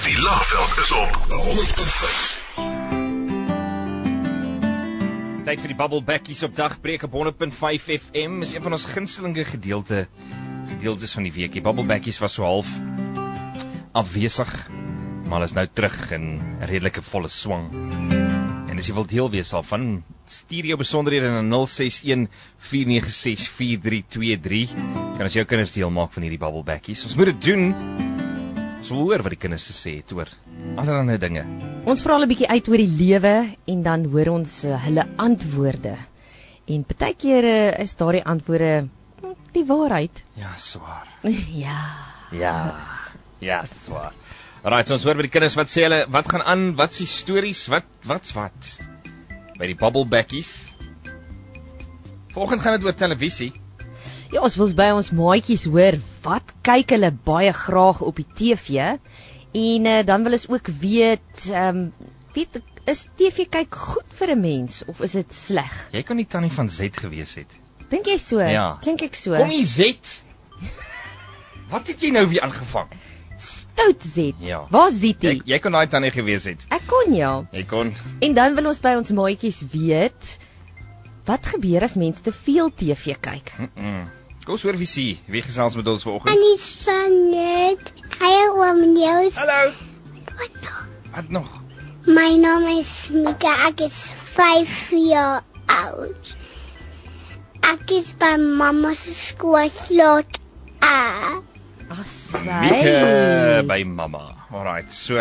Die Lagveld is op 100.5. Tyd vir die Bubblebackies op dagbreek op 100.5 FM is een van ons gunstelinge gedeeltes van die week. Die Bubblebackies was so half afwesig, maar is nou terug in 'n redelike volle swang. En as jy wil deel wees daarvan, stuur jou besonderhede na 061-496-4323. Kan as jou kinders deel maak van hierdie Bubblebackies. Ons moet dit doen. Ons wil hoor wat die kinders te sê het oor allerlei dinge. Ons vra 'n bietjie uit oor die lewe en dan hoor ons hulle antwoorde. En partykeer is daardie antwoorde die waarheid. Ja, swaar. Ja. Swaar. Alright, so ons hoor by die kinders wat sê hulle, wat gaan aan, wat is die stories, wat by die Bubblebackies. Vanoggend gaan dit oor televisie. Ja, ons wil by ons maatjies hoor, wat kyk hulle baie graag op die TV? En dan wil ons ook weet, is TV kyk goed vir 'n mens, of is dit sleg? Jy kan nie tannie van Z gewees het. Dink jy so? Ja. Klink ek so? Kom jy Z? Wat het jy nou weer aangevang? Stout Z. Ja. Waar zit jy? Jy kon daai tannie gewees het. Ek kon ja. Jy kon. En dan wil ons by ons maatjies weet, wat gebeur as mense te veel TV kyk? Kom ons hoor wie gesels met ons vanoggend. Annie Sanet. Hi oom Niels. Hallo. Wat nog? Wat nog? My naam is Mika. Ek is 5 jaar oud. Ek is by mamma se skool slot A. Mieke by mamma. Alright, so.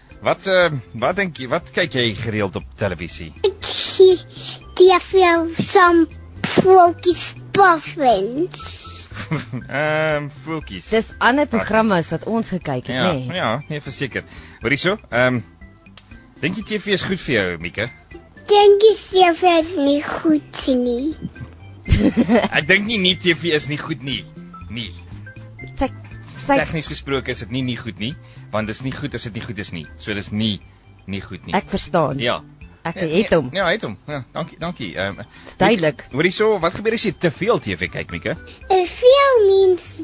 Wat dink jy, wat kyk jy gereeld op televisie? Ek sien TV saam voeltjies puffins. Voeltjies. Dis ander programme wat ons gekyk het, Ja, nê? ja, nee, verseker. Hoor hierso, dink jy TV is goed vir jou, Mieke? Dink jy TV is nie goed nie? Ek dink nie TV is nie goed nie. Nee. Tegnies gesproke is dit nie goed nie, want dis nie goed as dit nie goed is nie. So dis nie goed nie. Ek verstaan. Ja. Ek het hom. Ja, het hom. Ja, dankie. Duidelik. Hoor hierso, wat gebeur as jy te veel TV kyk, Mieke? Veel mense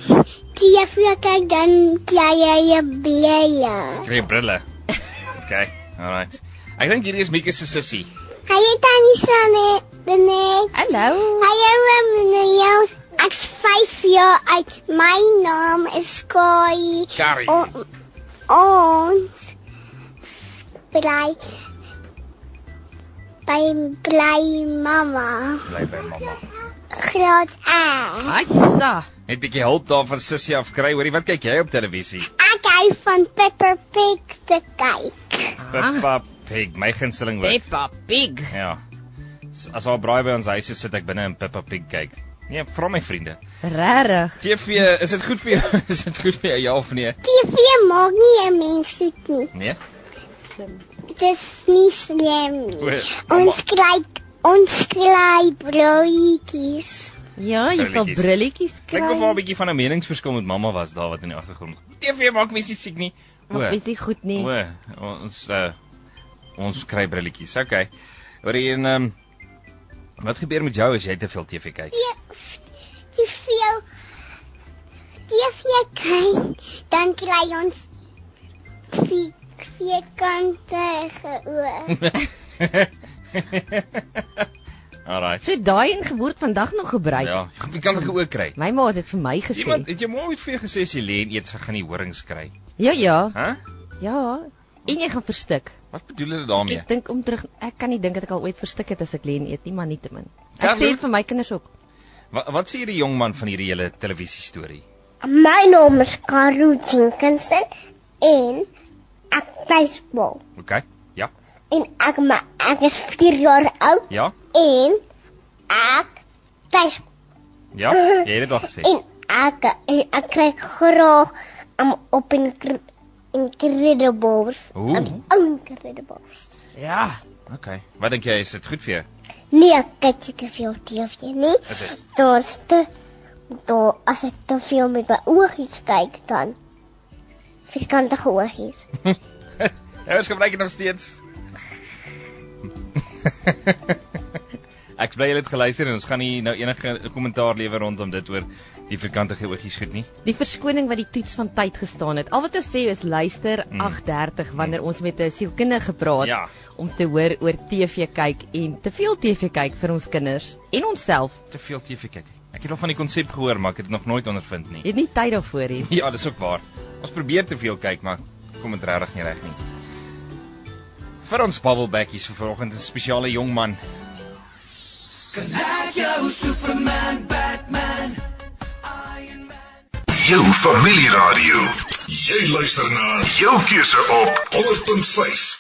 TV kyk, dan kry jy blye. Kry jy brille? Okay, alright. Ek dink hierdie is Mieke se sussie. Hi Tannie Sanet. Hallo. Hi Niels. Ek's 5 jaar oud. My naam is Kai. Carrie. Ons bly mamma. Bly by mamma. Graad A. Hatsa. Net 'n bietjie hulp daar van sussie af kry. Hoorie, wat kyk jy op televisie? Ek hou van Peppa Pig te kyk. Peppa Pig, my gunsteling ook. Peppa Pig. Ja. As haar braai by ons huis is, sit ek binne en Peppa Pig kyk. Nee, vra my vriende. Rarig. TV, is dit goed vir jou? Is dit goed vir jou, ja of nee? TV maak nie 'n mens goed nie. Nee? Dit is nie slim nie. Mama. Ons kry broodjies. Ja, jy sal brilletjies kry. Kyk of daar 'n bietjie van 'n meningsverskil met mamma was daar wat in die agtergrond. TV maak mense nie siek nie. Maak mense nie goed nie. Ons kry brilletjies. Okay. Hoorie en wat gebeur met jou as jy te veel TV kyk? Te veel TV kyk, dan kry ons vierkantige oë. Alright. So daai en word vandag nog gebruik. Ja, jy kan dit ook kry. My ma het dit vir my gesê. Iemand het jy môre vir jou gesê as jy lê en eet, gaan jy horings kry. Ja. Hæ? Ja. En jy gaan verstik. Wat bedoel hulle daarmee? Ek dink om terug, ek kan nie dink dat ek al ooit verstik het as ek lê en eet nie, maar nietemin. Ek Carlo? sê dit vir my kinders ook. Wat sê hierdie jong man van hierdie hele televisie storie? My naam is Carlo Jenkinson en ek play sport. Okay. Ja. En ek is 4 jaar oud Ja. en ek play sport. Ja. Jy het dit al gesê. En ek kyk graag op Incredibles. Incredibles. Ja. Okay. Wat dink jy, is dit goed vir jou? Nee, ek kyk nie te veel TV nie. Is dit? As ek te veel met my oogies kyk, dan vierkantige oogies. Ja, ons gebruik dit nog steeds. Ek bly julle het geluister en ons gaan nie nou enige kommentaar lewer rondom dit oor die vierkantige oogies goed nie. Die verskoning wat die toets van tyd gestaan het. Al wat ons sê is luister 8:30 wanneer ons met 'n sielkundige praat Ja. om te hoor oor TV kyk en te veel TV kyk vir ons kinders en onsself. Te veel TV kyk. Ek het al van die konsep gehoor, maar ek het dit nog nooit ondervind nie. Jy het nie tyd daarvoor nie. Ja, dis ook waar. Ons probeer te veel kyk, maar kom dit regtig nie reg nie. Vir ons babbelbekkies vir vanoggend 'n spesiale jong man. Jou familieradio. Jy luister na jou keuse op 100.5